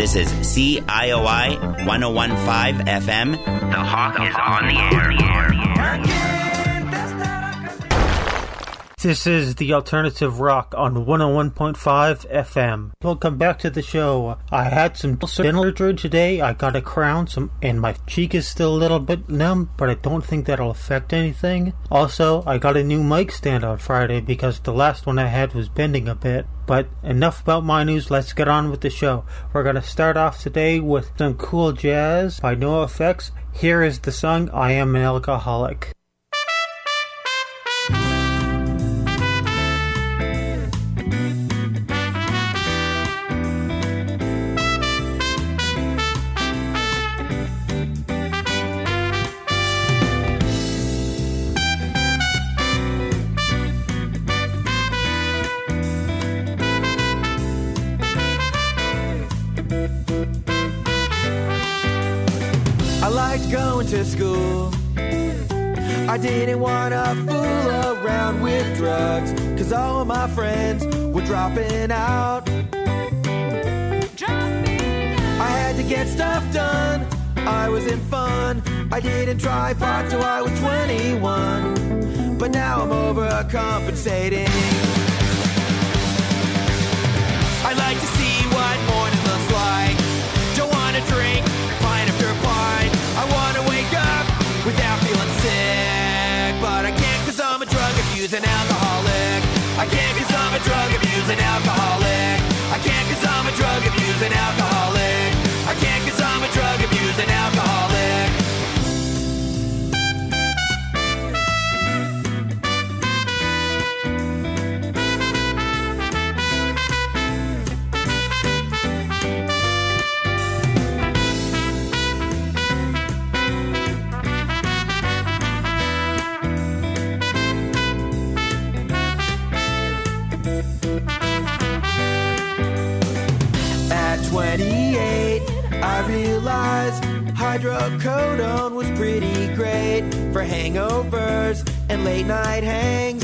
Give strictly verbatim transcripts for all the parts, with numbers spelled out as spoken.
This is C I O I one oh one point five F M. The Hawk is on the air. This is the Alternative Rock on one oh one point five F M. Welcome back to the show. I had some dental surgery today. I got a crown, some, and my cheek is still a little bit numb, but I don't think that'll affect anything. Also, I got a new mic stand on Friday because the last one I had was bending a bit. But enough about my news, let's get on with the show. We're going to start off today with some cool jazz by NoFX. Here is the song I Am an Alcoholic. Going to school, I didn't want to fool around with drugs, cause all of my friends were dropping out. Dropping out. I had to get stuff done, I was in fun. I didn't try pot till I was twenty-one, but now I'm overcompensating. I'd like to see what morning looks like. Don't want to drink pint after pint. I want to wake up without feeling sick, but I can't cause I'm a drug abusing alcoholic. I can't cause I'm a drug abusing alcoholic. I can't cause I'm a drug abusing alcoholic. I can't cause I'm a drug abusing alcoholic. twenty-eight, I realized hydrocodone was pretty great for hangovers and late night hangs.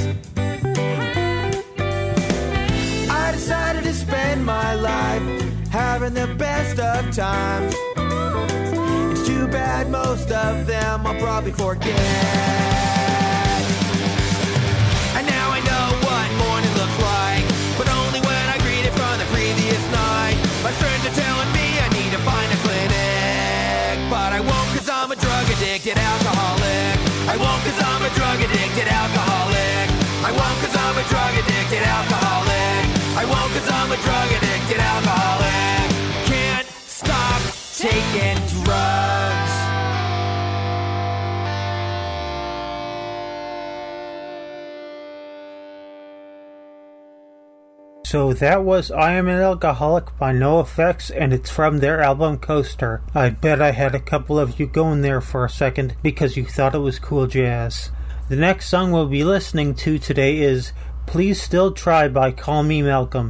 I decided to spend my life having the best of times. It's too bad most of them I'll probably forget. And now I know what morning looks like, but only when I greet it from the previous night. My friends are telling me I need to find a clinic, but I won't cause I'm a drug addicted alcoholic. I won't cause I'm a drug addicted alcoholic. I won't cause I'm a drug addicted alcoholic. I won't cause I'm a drug addicted alcoholic. Can't stop taking drugs. So that was I Am an Alcoholic by NoFX, and it's from their album Coaster. I bet I had a couple of you going there for a second because you thought it was cool jazz. The next song we'll be listening to today is Please Still Try by Call Me Malcolm.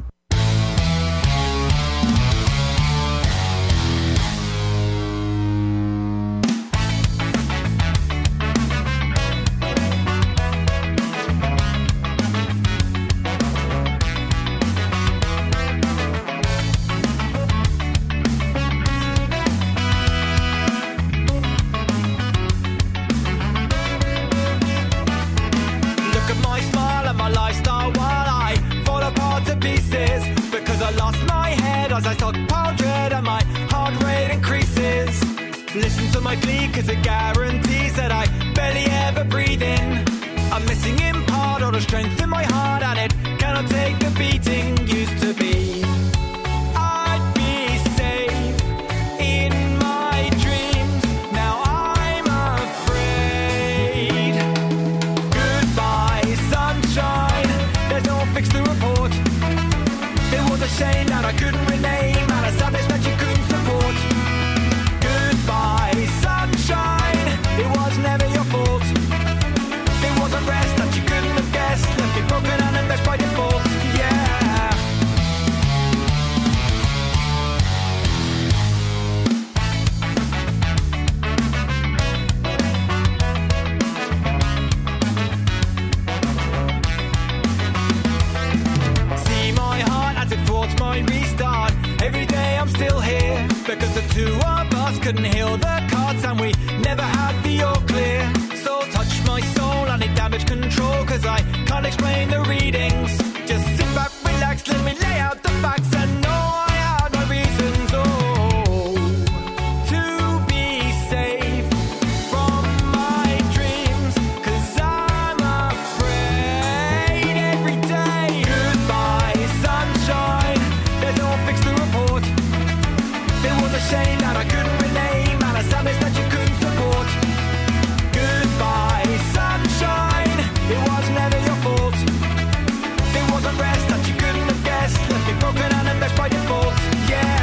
Listen to my glee cause it guarantees that I barely ever breathe in. I'm missing in part all the strength in my heart, and it cannot take the beating used to be. I'd be safe in my dreams, now I'm afraid. Goodbye sunshine, there's no fix to report. It was a shame that I couldn't rename, and a sadness that you couldn't support. Goodbye sunshine, it was never your fault. It was a rest that you couldn't have guessed, left me broken and enmeshed by default. Yeah. See my heart as it thoughts might restart. Every because the two of us couldn't heal the cards and we never had the all clear. So touch my soul and it damaged control, cause I can't explain the readings. Just sit back, relax, let me lay out the facts and know I had my reasons. Oh, to be safe from my dreams, cause I'm afraid every day. Goodbye, sunshine, there's no fix to report. There was a shame that I couldn't rename and a sadness that you couldn't support. Goodbye, sunshine, it was never your fault. There was a rest that you couldn't have guessed, left me broken and a mess by default. Yeah.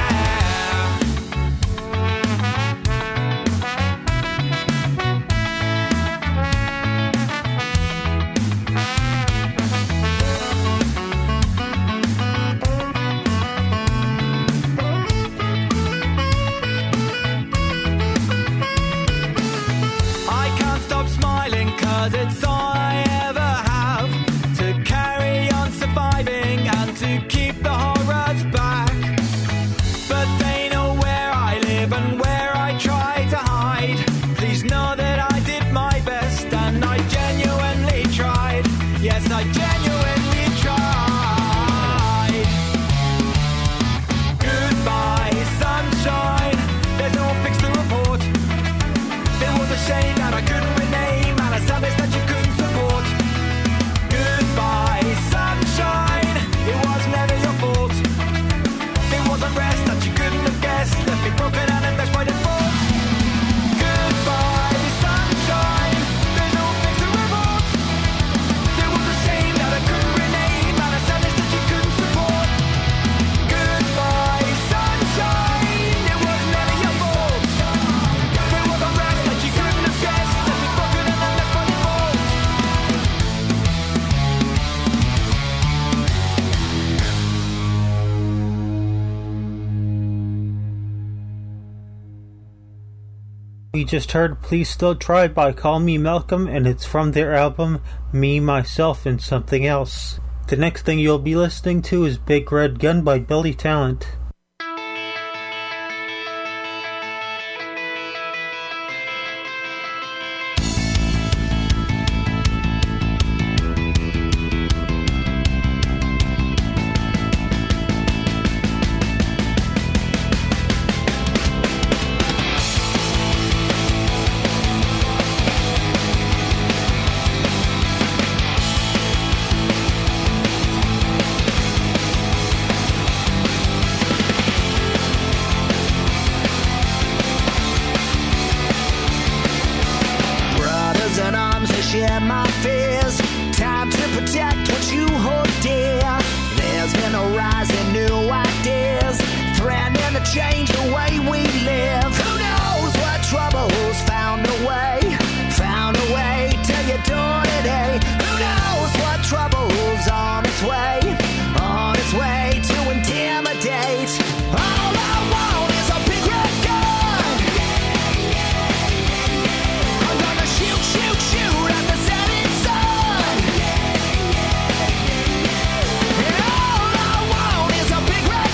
I can't stop smiling cause it's all I ever have to carry on surviving and to keep the horrors back. But they know where I live and where I try to hide. Please know that I did my best and I genuinely tried. Yes, I genuinely tried. Goodbye, sunshine, there's no fix to report. There was a shame that I couldn't rename and a sadness that you couldn't support. Goodbye, sunshine, it was never your fault. There was a rest that you couldn't have guessed, left me broken and a mess by default. Goodbye, sunshine, there's no fix to report. There was a shame that I couldn't rename and a sadness that you couldn't support. Goodbye, sunshine, it was never your fault. There was a rest that you couldn't have guessed, left me broken and a mess by default. We just heard Please Still Try by Call Me Malcolm, and it's from their album Me, Myself, and Something Else. The next thing you'll be listening to is Big Red Gun by Billy Talent. Brothers in arms, they share my fears. Time to protect what you hold dear. There's been a rise in new ideas, threatening to change the way we live. Who knows what troubles found a way, found a way to your door today. Who knows what troubles on its way, on its way to intimidate. All I want is a big red gun. I'm gonna shoot, shoot, shoot at the setting sun. And all I want is a big red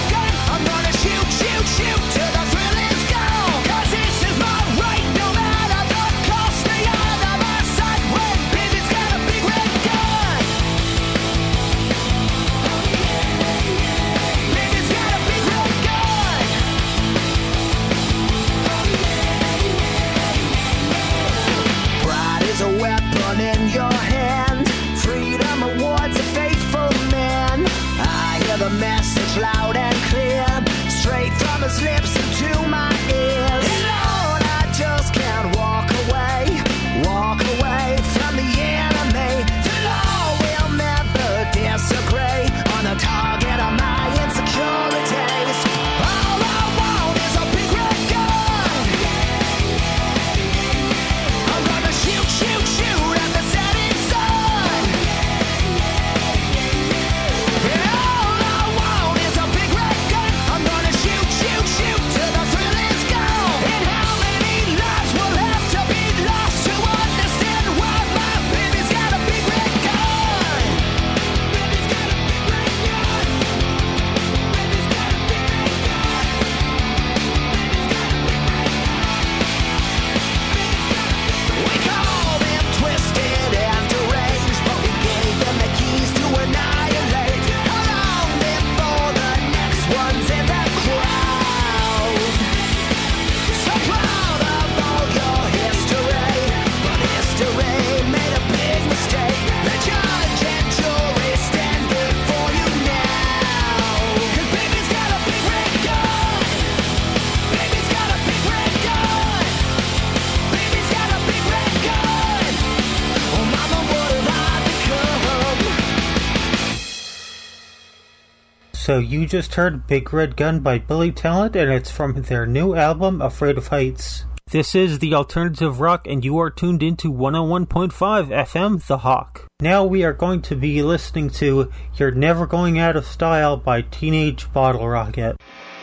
So you just heard Big Red Gun by Billy Talent, and it's from their new album, Afraid of Heights. This is the Alternative Rock, and you are tuned into one oh one point five F M, The Hawk. Now we are going to be listening to You're Never Going Out of Style by Teenage Bottle Rocket.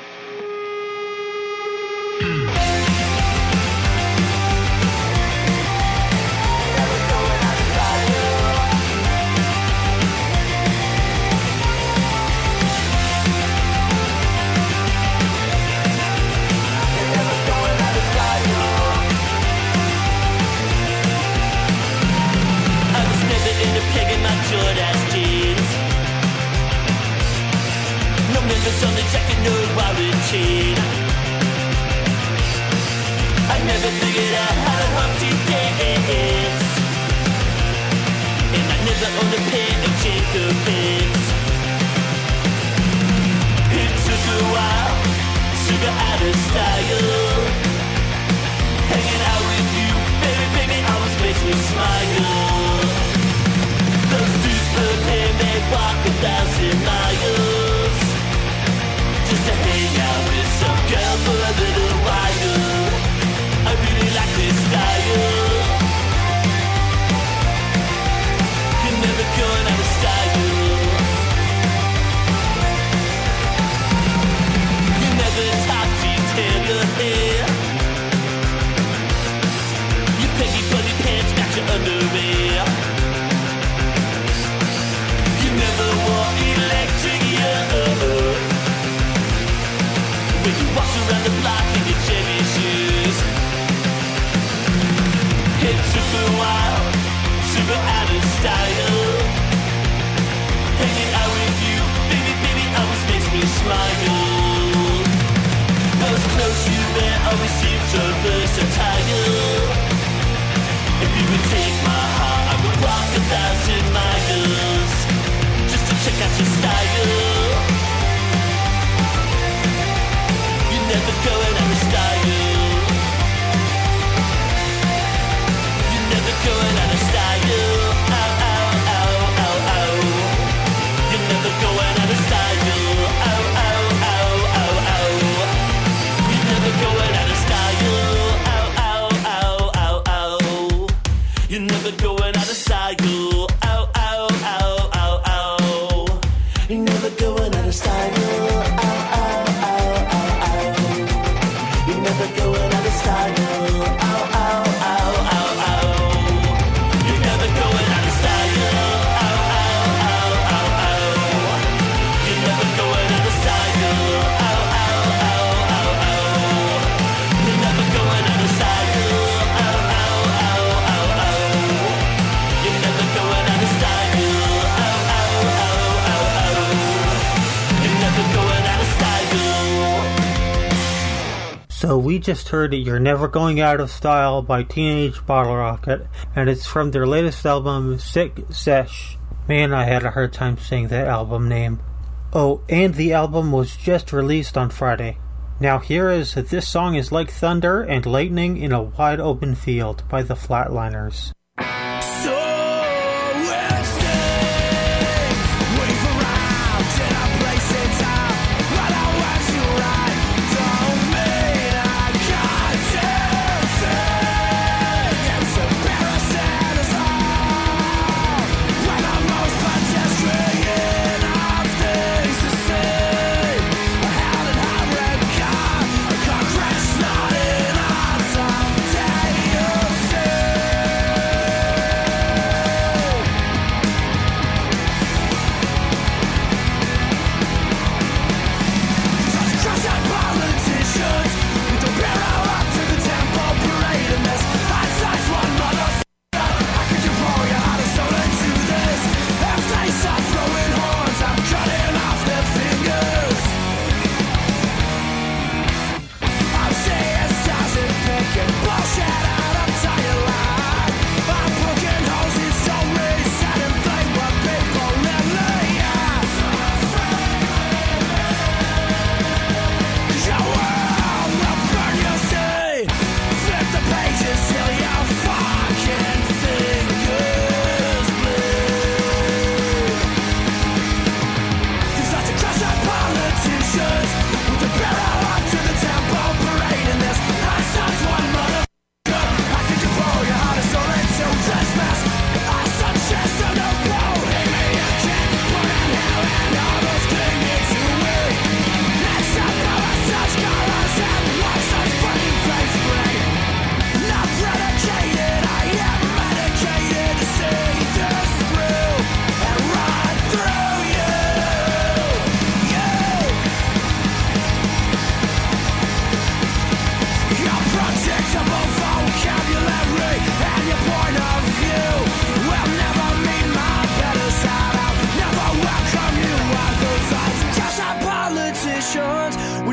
On the jacket, no wallet chain. I never figured out how to Humpty dance, and I never owned a pair of Jacob pants. It took a while to get out of style. Hanging out with you, baby, baby, always makes me smile. Those dudes per day, they walk a thousand miles just to hang out with some girl for a little while. I really like this style. You're never going out of style. You never topsy-tail your hair. Your peggy bunny pants match your underwear. You never wore electric ear. When you walked around the block in your Chevy shoes. It took a while to go out of style. Hanging out with you, baby, baby, always makes me smile. Those clothes you wear always seem so versatile. If you would take my heart, I would walk a thousand miles just to check out your style. Never going out of style. You're never going out of style. Ow, ow, ow, ow, ow. You're never going out of style. Ow, ow, ow, ow, ow. You're never going out of style. Ow, ow, ow, ow, ow. You're never going out of style. Ow, ow, ow, ow, ow. You're never going out of style. Ow, ow. Never going out of style. Ow, ow, ow, ow, ow. You're never going out of style. Ow, ow, ow, ow, ow. You're never going out of style. Ow, ow, ow, ow, ow. You're never going out of style. Ow, ow, ow, ow, ow. You're never going out of style. Ow, ow, ow, ow, ow. You're never going out of style. So we just heard You're Never Going Out of Style by Teenage Bottle Rocket, and it's from their latest album, Sick Sesh. Man, I had a hard time saying that album name. Oh, and the album was just released on Friday. Now here is This Song Is Like Thunder and Lightning in a Wide Open Field by the Flatliners. Concrete snotting on some day you'll see.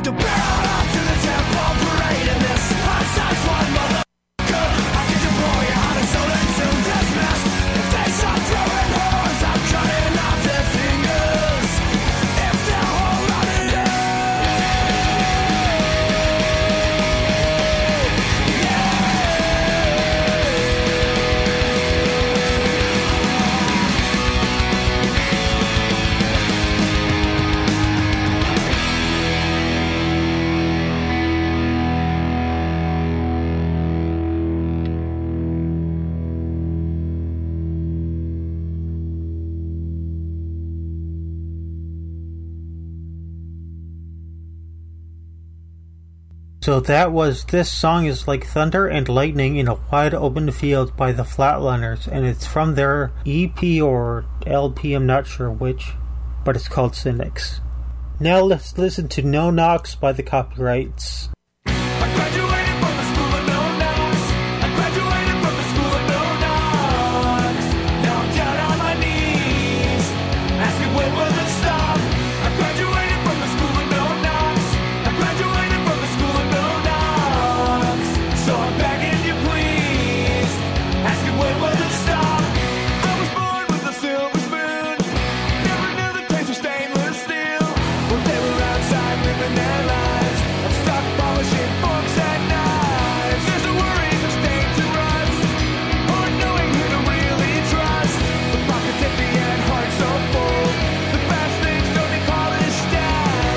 to build up to the temple parade in this unsigned one motherfucker. I can deploy you on a soul into this mess. If they start throwing horns, I'm cutting off their fingers. If they're all running in. So that was This Song Is Like Thunder and Lightning in a Wide Open Field by the Flatliners, and it's from their E P or L P, I'm not sure which, but it's called Cynics. Now let's listen to No Knocks by the Copyrights. I graduated from the school of no knocks. I graduated from the school of no knocks. Now I'm down on my knees, asking when will it stop. I graduated from the school of no knocks. I graduated from the school of no knocks. So I'm begging you please, asking when will it stop. I was born with a silver spoon. Never knew the taste of stainless steel. When they were outside living their lives, I'm stuck polishing forks and knives. There's a worry to stay to rust, or knowing who to really trust. The pockets empty and heart so full. The best things don't be polished at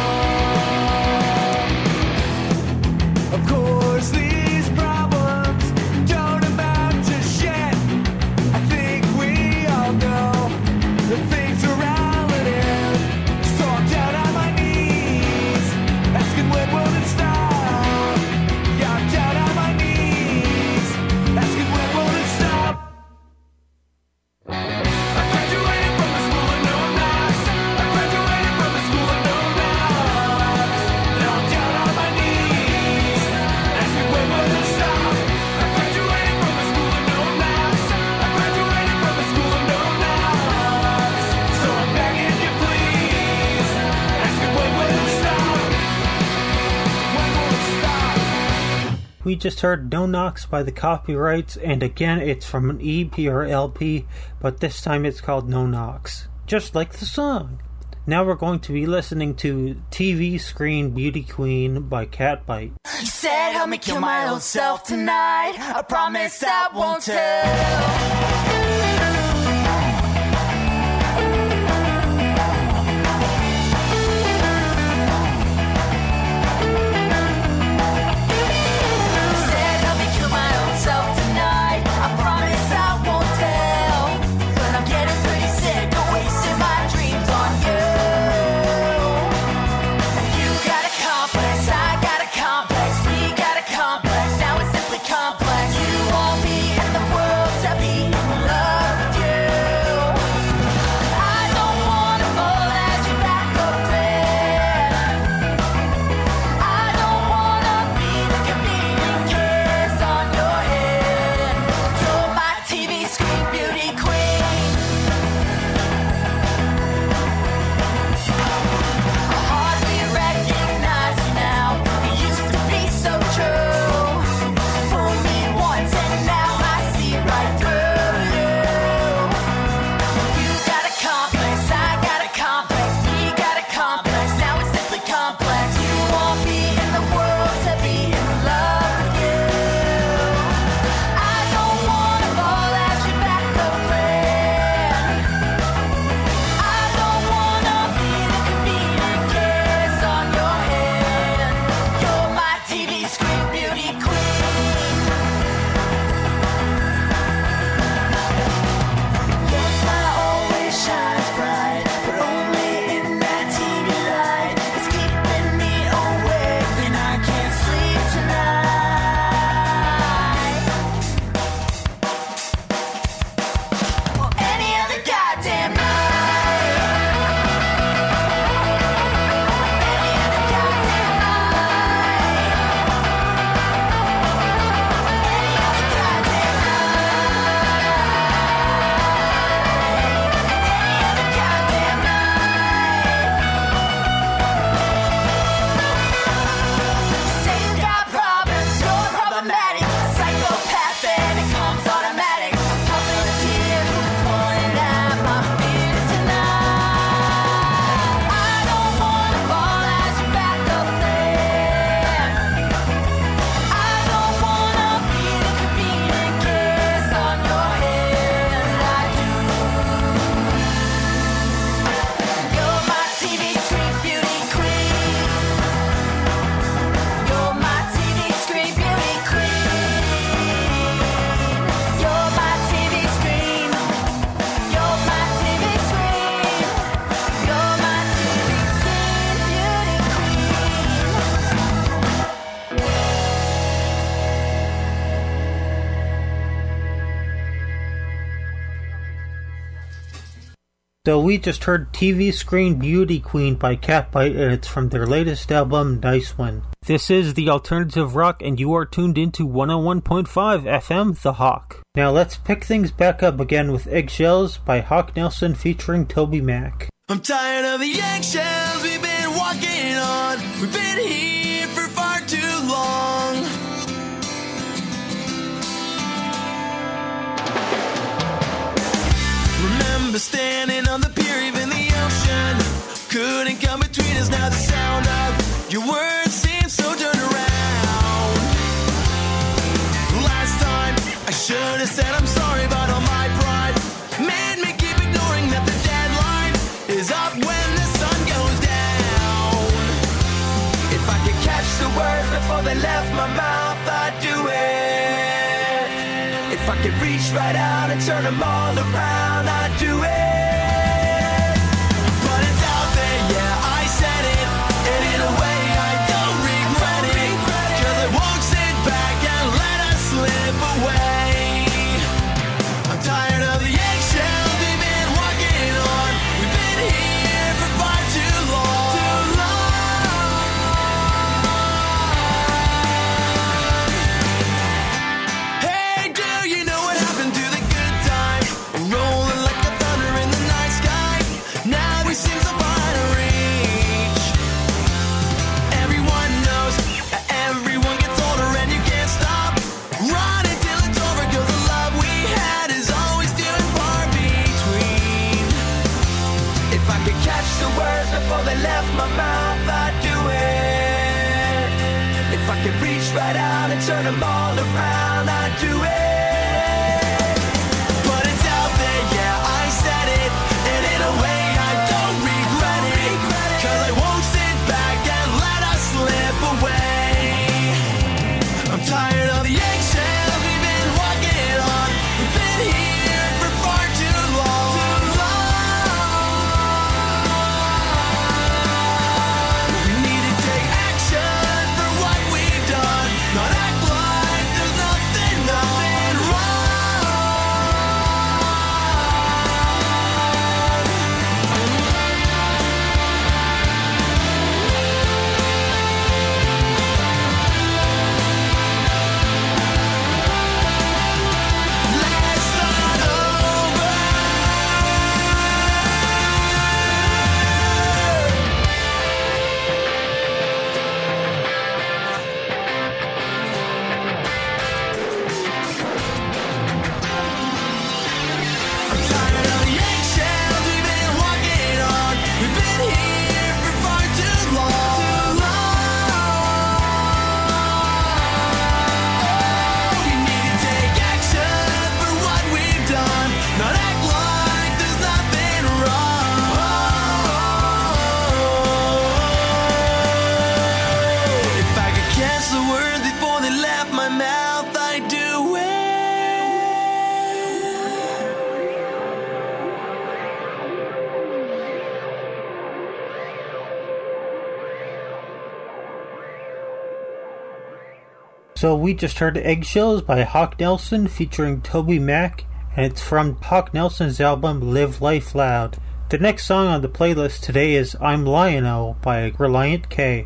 all. Of course, these problems don't amount to shit. I think we all know that things are relative. So I'm down on my knees, asking when will it stop. Yeah, I'm down on my knees, asking when will it stop. I graduated from the school of no knocks. I graduated from the school of no knocks. Now I'm down on my knees, asking when will it stop. I graduated from the school of no knocks. I graduated from the school of no knocks. So I'm begging you please, asking when will it stop. When will it stop? We just heard No Knocks by the Copyrights, and again it's from an E P or L P, but this time it's called No Knocks, just like the song. Now we're going to be listening to T V Screen Beauty Queen by Catbite. You said help me kill my old self tonight. I promise I won't tell. Said help me kill my old self tonight. I promise I won't tell. But I'm getting pretty sick of wasting my dreams on you. You got a complex, I got a complex, we got a complex. Now it's simply complex. You want me in the world to be So we just heard T V Screen Beauty Queen by Catbite, and it's from their latest album, Nice One. This is the Alternative Rock, and you are tuned into one oh one point five F M, The Hawk. Now let's pick things back up again with Eggshells by Hawk Nelson featuring Toby Mac. I'm tired of the eggshells we've been walking on. We've been here for far too long. Remember standing on the pier, even the ocean couldn't come between us. Now the sound of your words seems so turned around. Last time I should have said I'm sorry, but all my pride made me keep ignoring that the deadline is up when the sun goes down. If I could catch the words before they left my mouth, I'd do it. If I could reach right out and turn them all around, I'd do it. But it's out there, yeah, I said it, and in a way I don't regret it, 'cause I won't sit back and let us slip away. I'm tired of the eggshells we've been walking on. We've been here for far too long. Too long. Hey, do you know what happened to the good times? Rolling like the thunder in the night sky. Now we seem so far to reach. Everyone knows, everyone gets older and you can't stop running till it's over, 'cause the love we had is always few and far between. If I could catch the words before they left my mouth, I'd do it. If I could reach right out and turn them all around, I'd do it. But it's out there, yeah, I said it, and in a way I don't regret it, 'cause I won't sit back and let us slip away. I'm tired of the eggshells we've been walking on. We've been here for far too long. Too long. We need to take action for what we've done, not act like there's nothing, nothing wrong. Let's start over. I'm tired of the eggshells we've been walking on. We've been here for far too long. Too long. We need to take action for what we've done, not act like there's nothing wrong. If I could catch the words before they left my mouth, I'd do it. So we just heard Eggshells by Hawk Nelson featuring Toby Mac, and it's from Hawk Nelson's album Live Life Loud. The next song on the playlist today is I'm Lion-O by Reliant K.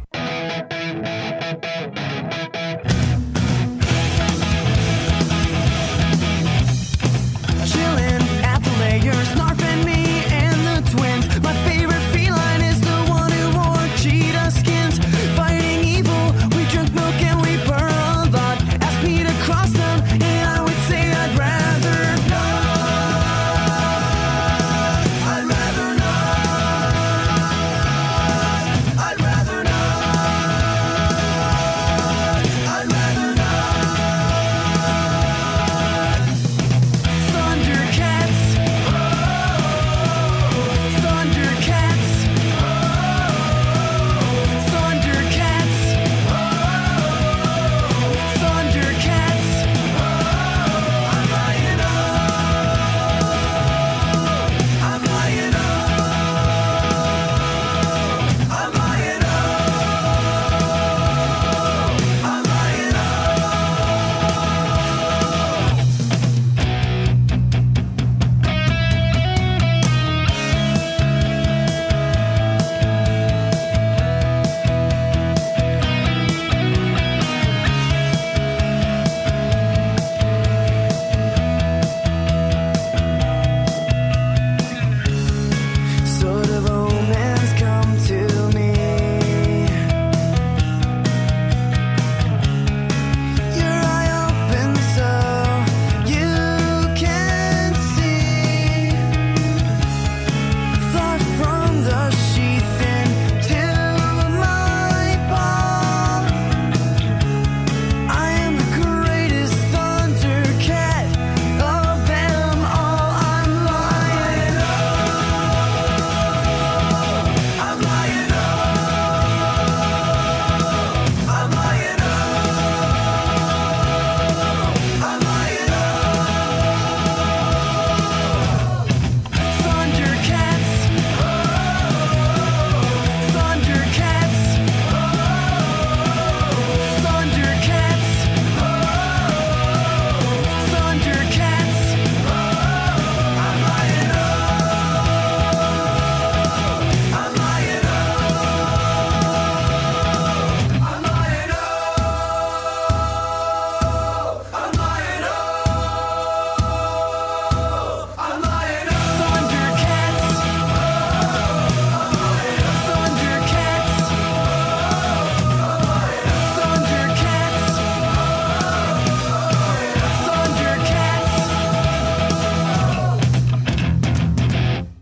Chillin' at the layers, Snarf and me and the twins. My favorite feline is the one who wore cheetah skins. Fighting evil, we drink milk and we burn a lot. Ask me to cross them, and I would say I'd rather not. I'd rather not. I'd rather not.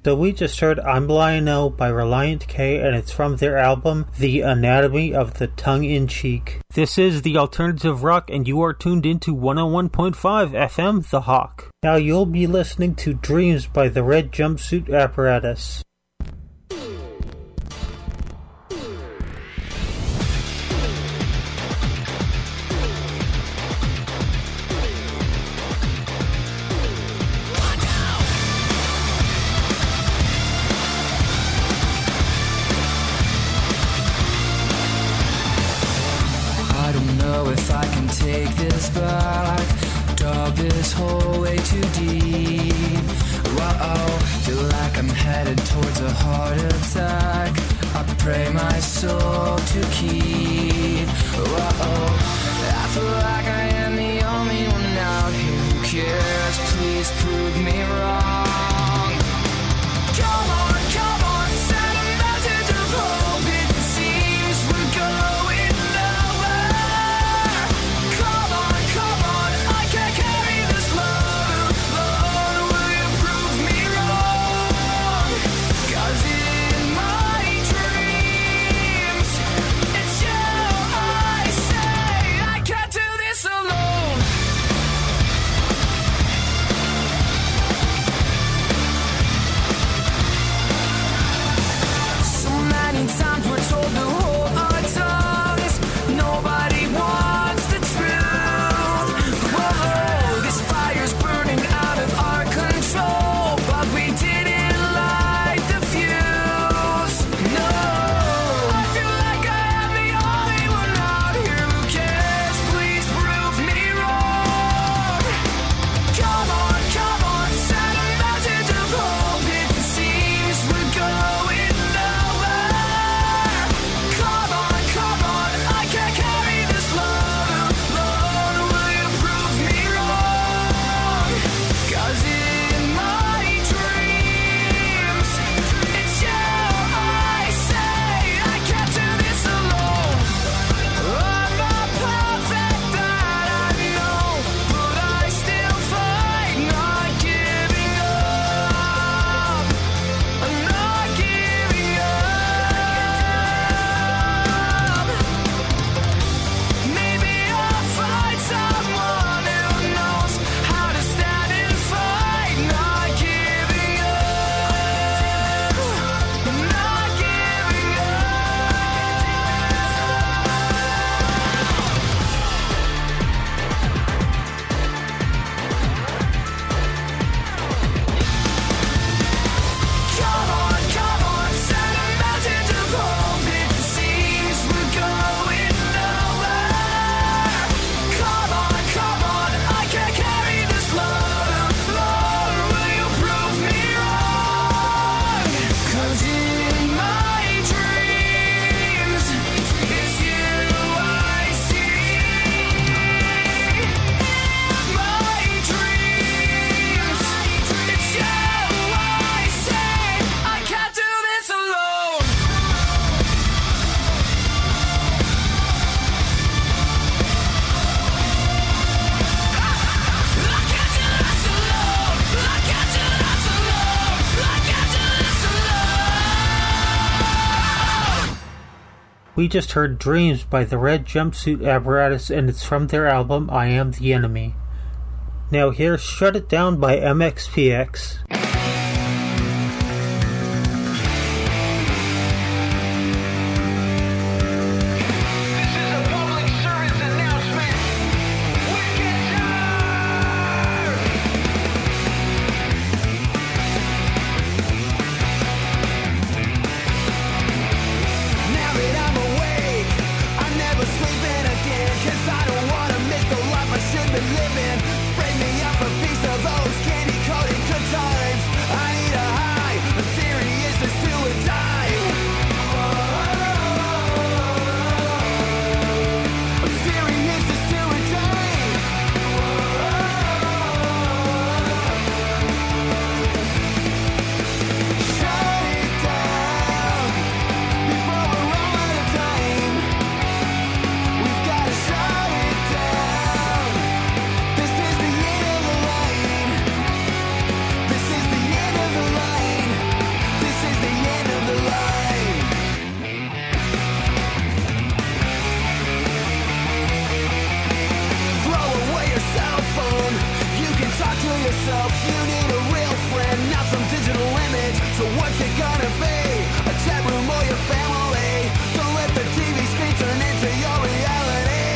So we just heard I'm Lion-O by Relient K, and it's from their album The Anatomy of the Tongue-in-Cheek. This is the Alternative Rock, and you are tuned into one oh one point five F M, The Hawk. Now you'll be listening to Dreams by the Red Jumpsuit Apparatus. If I can take this back, dug this hole way too deep. Whoa, feel like I'm headed towards a heart attack. I pray my soul to keep. Whoa, I feel like I am the only one out here who cares. Please prove me wrong. Come on, come on, send a message of hope. It seems we're going. We just heard Dreams by the Red Jumpsuit Apparatus, and it's from their album I Am the Enemy. Now here's Shut It Down by M X P X. Living, bring me up a piece of those candy-coated good times. So what's it gonna be? A chat room or your family? Don't let the T V screen turn into your reality.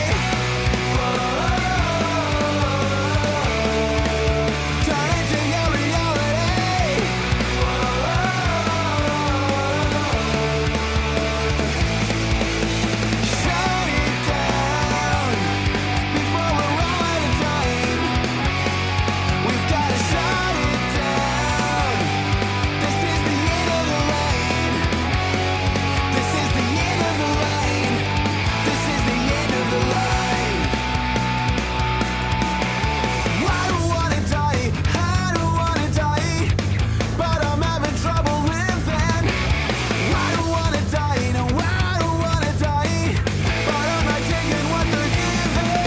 Turn into your reality. Shut it down before we're all out of time. We've gotta shut it down. This is the end of the line. This is the end of the line. This is the end of the line. I don't wanna die, I don't wanna die, but I'm having trouble living. I don't wanna die, no, I don't wanna die, but I'm not taking what they're giving.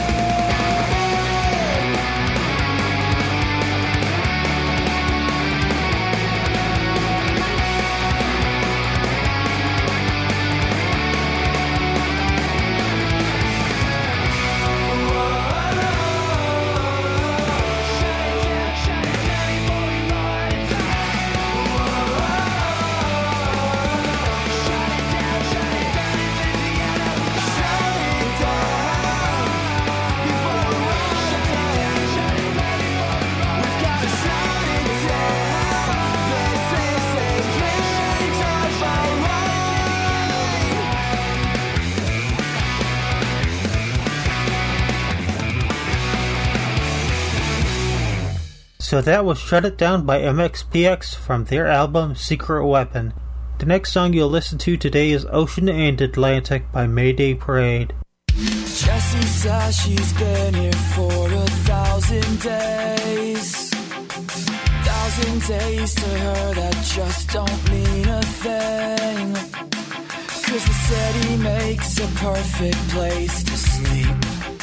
So that was Shut It Down by M X P X from their album Secret Weapon. The next song you'll listen to today is Ocean and Atlantic by Mayday Parade. Jessie says she's been here for a thousand days. Thousand days to her that just don't mean a thing. Cause the city makes a perfect place to sleep.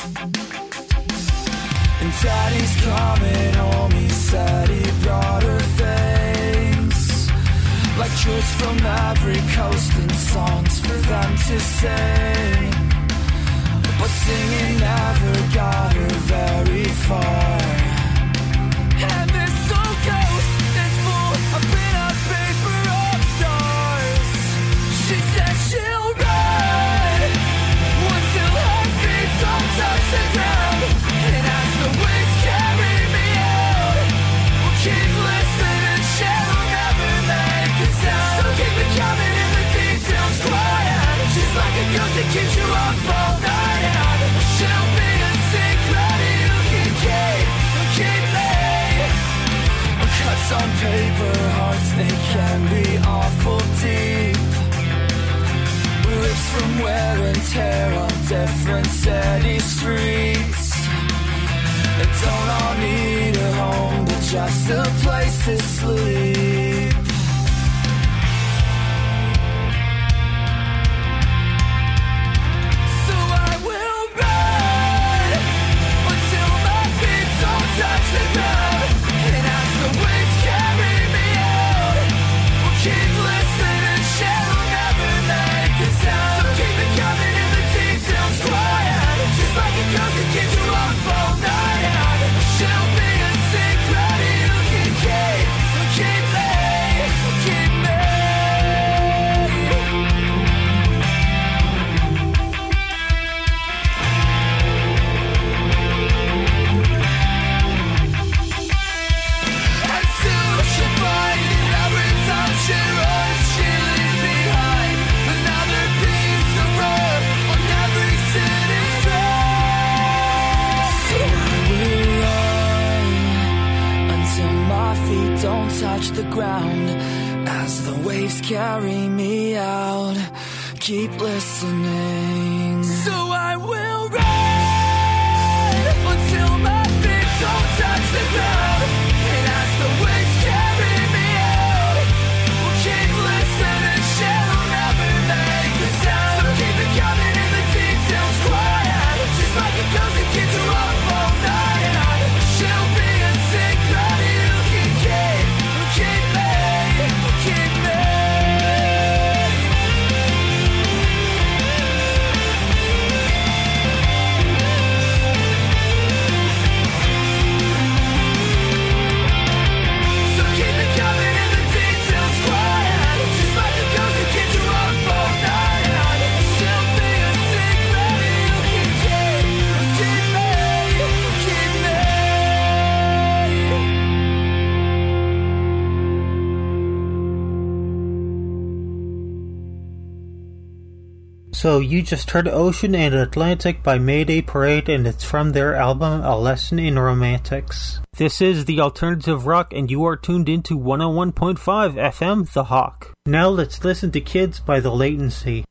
And Daddy's coming home, he said he brought her things, like truths from every coast and songs for them to sing. But singing never got her very far. And this old coast is full of pin-up paper of stars. She said she'll ride until her feet don't touch the ground. And as the waves carry me out, we'll keep listening, she'll never make a sound. So keep it coming in the details quiet. She's like a ghost that keeps you up all night. And she'll be a secret you can keep, keep me. Cuts on paper, hearts, they can be awful deep. Rips from wear and tear on different city streets. They don't all need a home, but just a place to sleep. So I will ride until my feet don't touch the ground. And as the waves carry me out, we'll keep listening, she'll never make a sound. So keep it coming in the details quiet. She's like a ghost that keeps you up all night. And she'll be a secret you can keep, keep me, keep me. And soon she'll find it every time she runs, she leaves behind another piece of road on every city street. So I will run until my feet don't touch the ground. As the waves carry me out, keep listening. So I will run until my feet don't touch the ground. And as the waves carry me out, we'll keep listening, she'll never make a sound. So keep it coming in the details quiet. She's like a ghost that keeps you up all night. And she'll be a secret you can keep, keep me, keep me. So you just heard Ocean and Atlantic by Mayday Parade, and it's from their album A Lesson in Romantics. This is the Alternative Rock, and you are tuned into one oh one point five F M, The Hawk. Now let's listen to Kids by The Latency.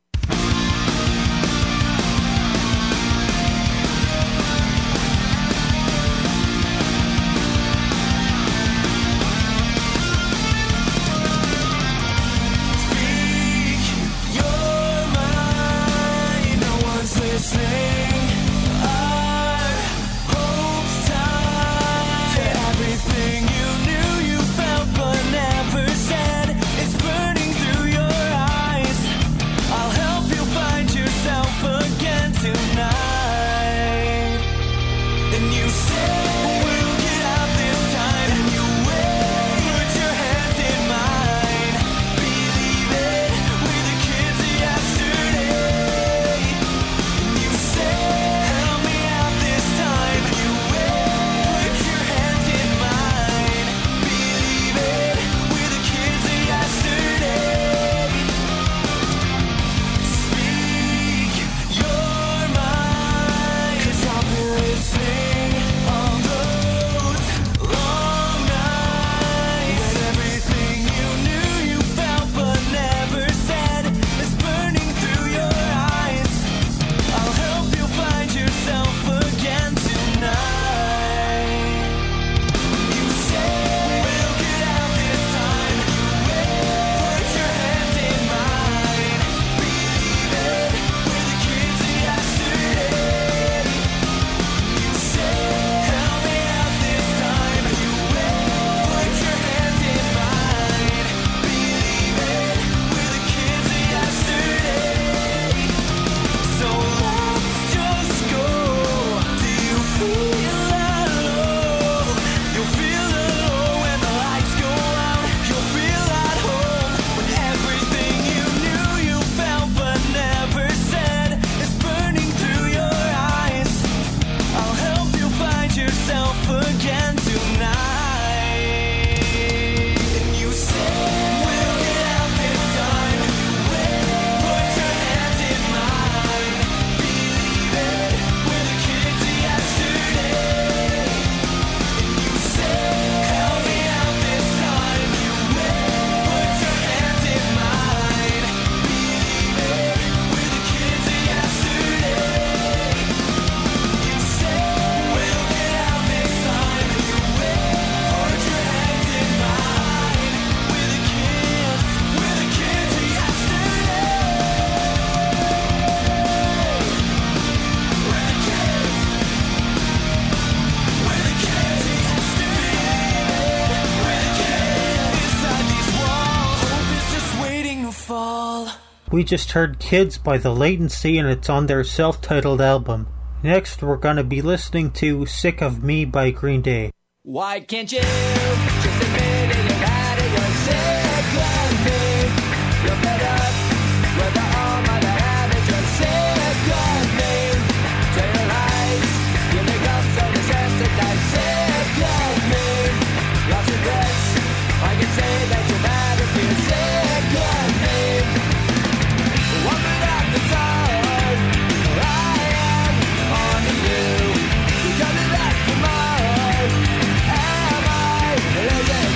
We just heard Kids by The Latency, and it's on their self-titled album. Next, we're gonna be listening to Sick of Me by Green Day. Why can't you just admit it that you're sick of me? You're fed up with the arm of the habit. You're sick of me. Tell your lies. You become so desensitized. Sick of me. Lost regrets. I can say that you're mad if you're sick of me. One foot out the door. I am on to you. You got me back for more. Am I losing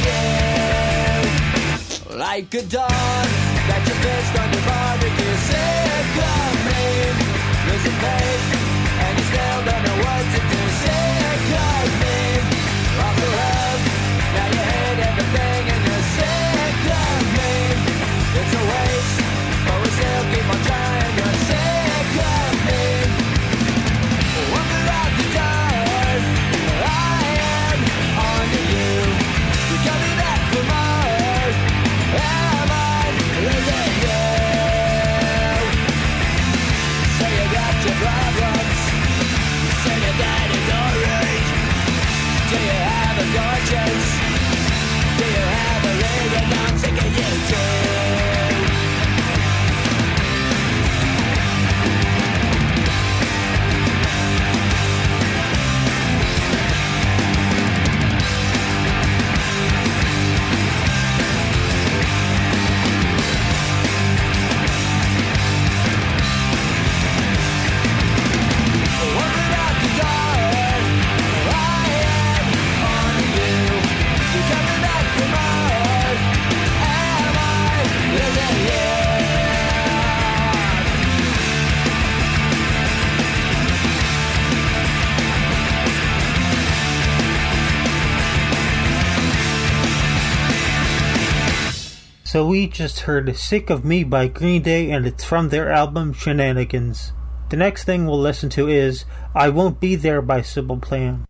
you? Like a dog that you pissed on your barbecue. Sick of me. Losing faith, and you still don't know what to do. Sick of me. Lost the love, now you hate everything, and you're sick of me. It's a waste, but we still keep on trying. You're sick of me. One foot out the door. I am on to you. You got me back for more. Am I So we just heard Sick of Me by Green Day, and it's from their album Shenanigans. The next thing we'll listen to is I Won't Be There by Simple Plan.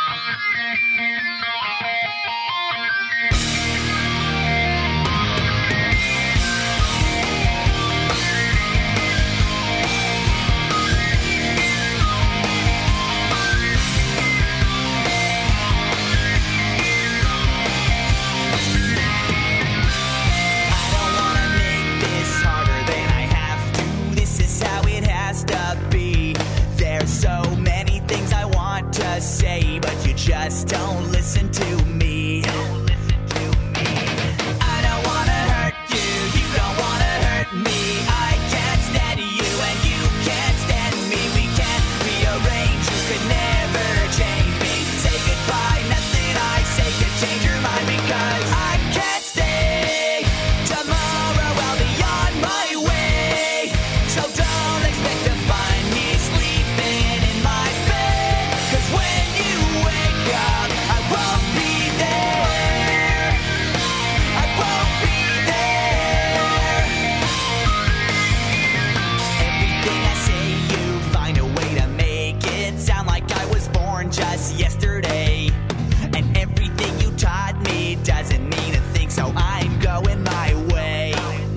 Say, but you just don't listen to me. Don't listen to me. I don't wanna hurt you, you don't wanna hurt me. I can't stand you and you can't stand me. We can't rearrange, you could never change me. Say goodbye, nothing I say could change your mind because I can't stay. Tomorrow I'll be on my way, so don't expect to find me sleeping in my bed. Cause when you wake up, I won't be there. I won't be there. Everything I say, you find a way to make it sound like I was born just yesterday. And everything you taught me doesn't mean a thing, so I'm going my way.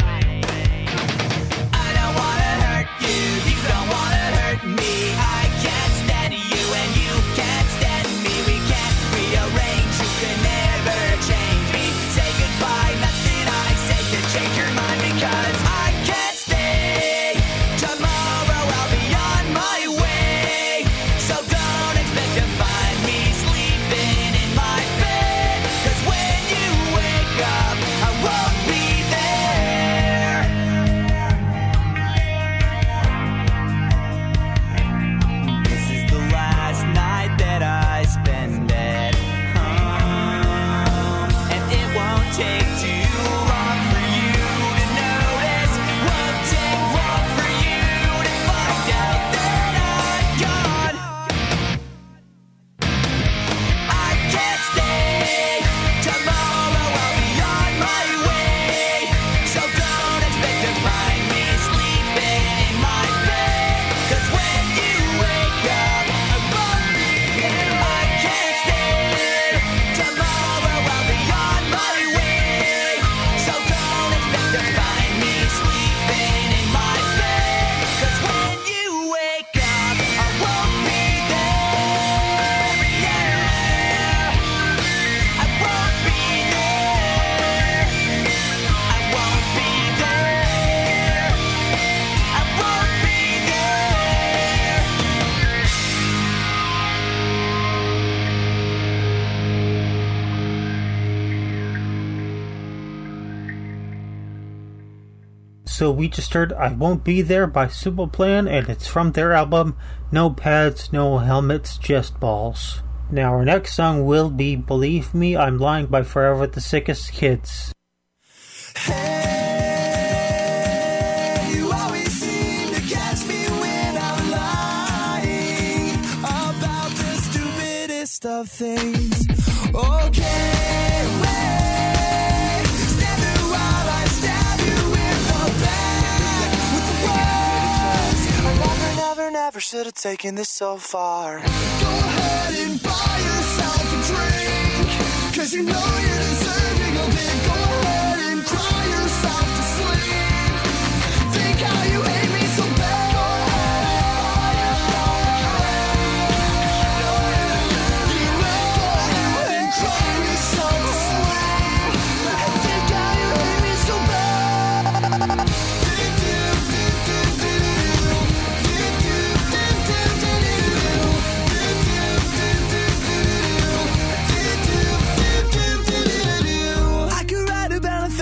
I don't wanna hurt you, you don't wanna hurt me. I can't stand you and you can't stand me. We can't rearrange, you can never change me. Say goodbye, nothing I say can change your mind because I can't stay. Tomorrow I'll be on my way, so don't expect to find me sleeping in my bed. Cause when you wake up, I won't be there. This is the last night that I spend at home, and it won't take too long for you to notice. Won't take long for you to find out that I'm gone. I can't stay. Tomorrow I'll be on my way, so don't expect to find me sleeping in my bed. Cause when you wake up, I won't be there. I can't stay. Tomorrow I'll be on my way, so don't expect to find me sleeping in my bed. Cause when you wake up, I won't be there. Yeah. I won't be there. I won't be there. I won't be there. So we just heard I Won't Be There by Simple Plan, and it's from their album No Pads, No Helmets, Just Balls. Now our next song will be Believe Me, I'm Lying by Forever the Sickest Kids. Hey, you always seem to catch me when I'm lying about the stupidest of things. Okay, wait, stand there while I stab you in the back with the words. I never, never, never should have taken this so far. Go ahead and buy yourself a drink, cause you know you're deserving of it. Go ahead and cry yourself to sleep. Think how you hate me so bad. You know go ahead and cry yourself to sleep. Think how you hate me so bad. I could write about a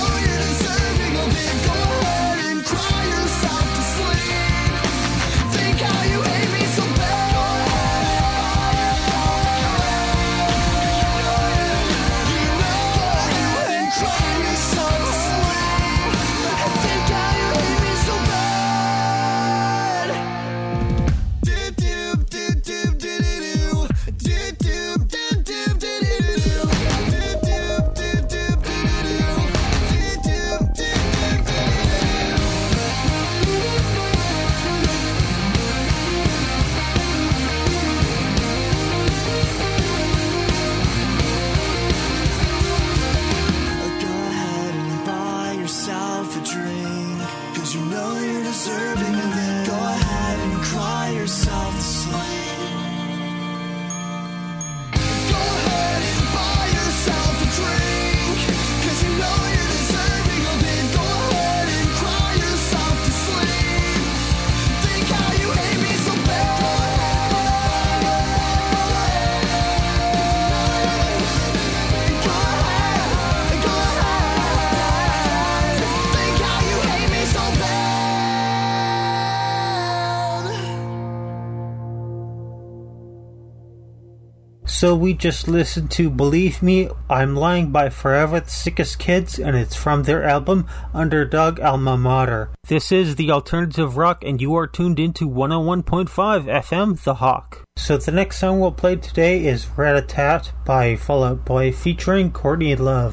So we just listened to Believe Me, I'm Lying by Forever the Sickest Kids, and it's from their album Underdog Alma Mater. This is the Alternative Rock, and you are tuned into one oh one point five F M, The Hawk. So the next song we'll play today is Rat-a-Tat by Fall Out Boy featuring Courtney Love.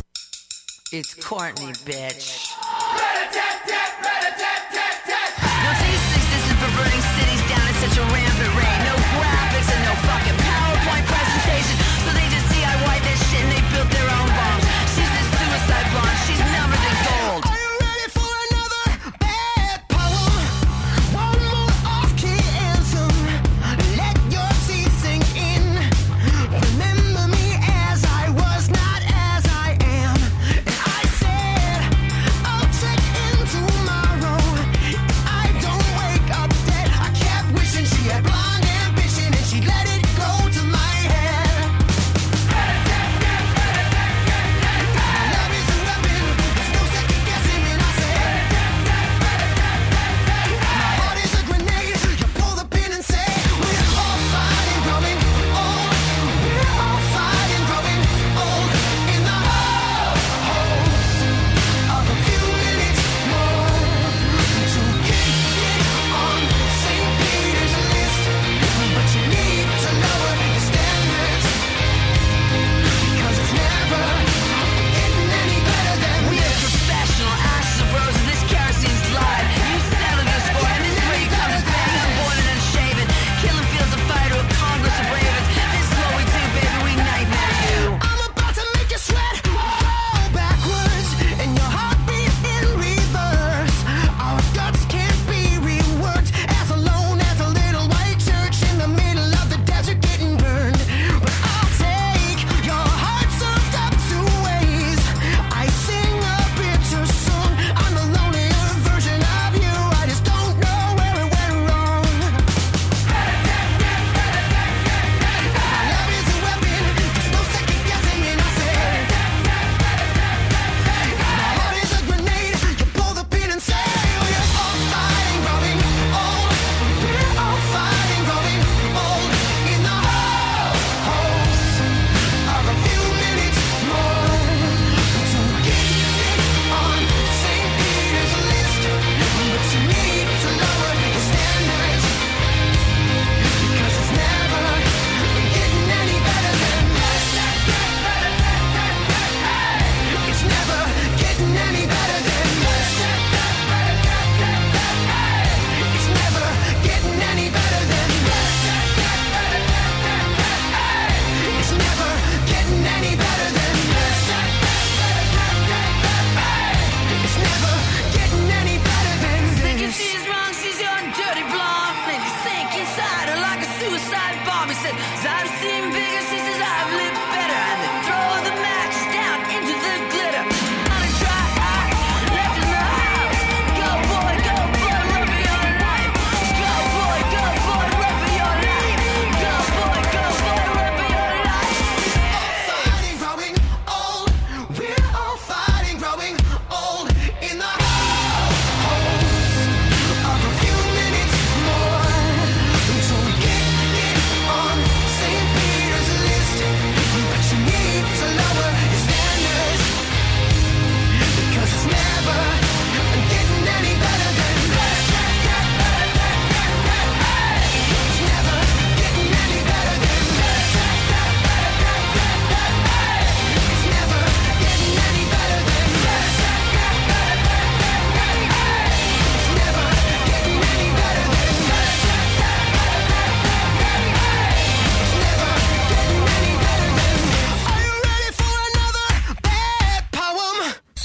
It's Courtney, bitch. Rat-a-tat-tat, rat-a-tat-tat-tat. No T six isn't for burning cities down at such a rampant rate. No graphics and no fucking PowerPoint presentation. So they just D I Y this shit and they built their own bombs. She's this suicide blonde, she's never been gold. Are you ready for another bad poem? One more off-key anthem. Let your teeth sink in. Remember me as I was, not as I am. And I said, oh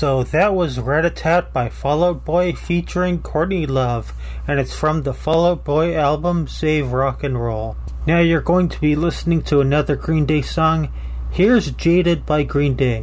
So that was Rat-a-Tat by Fall Out Boy featuring Courtney Love, and it's from the Fall Out Boy album Save Rock and Roll. Now you're going to be listening to another Green Day song. Here's Jaded by Green Day.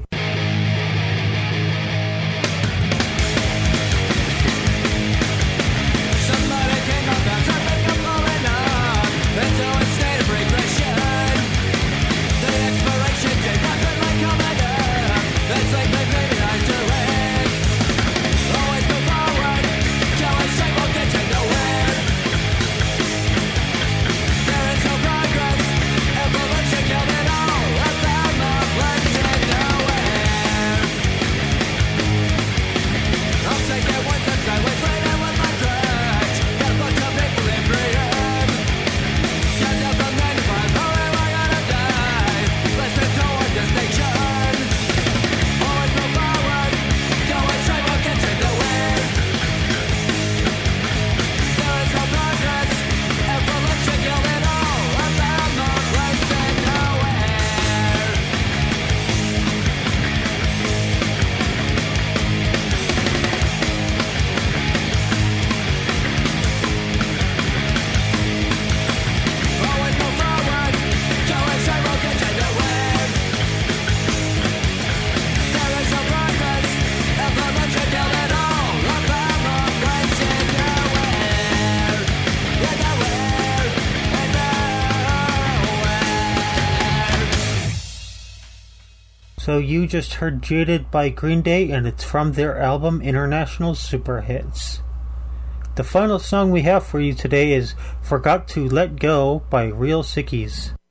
So you just heard Jaded by Green Day, and it's from their album International Super Hits. The final song we have for you today is Forgot to Let Go by Real Sickies.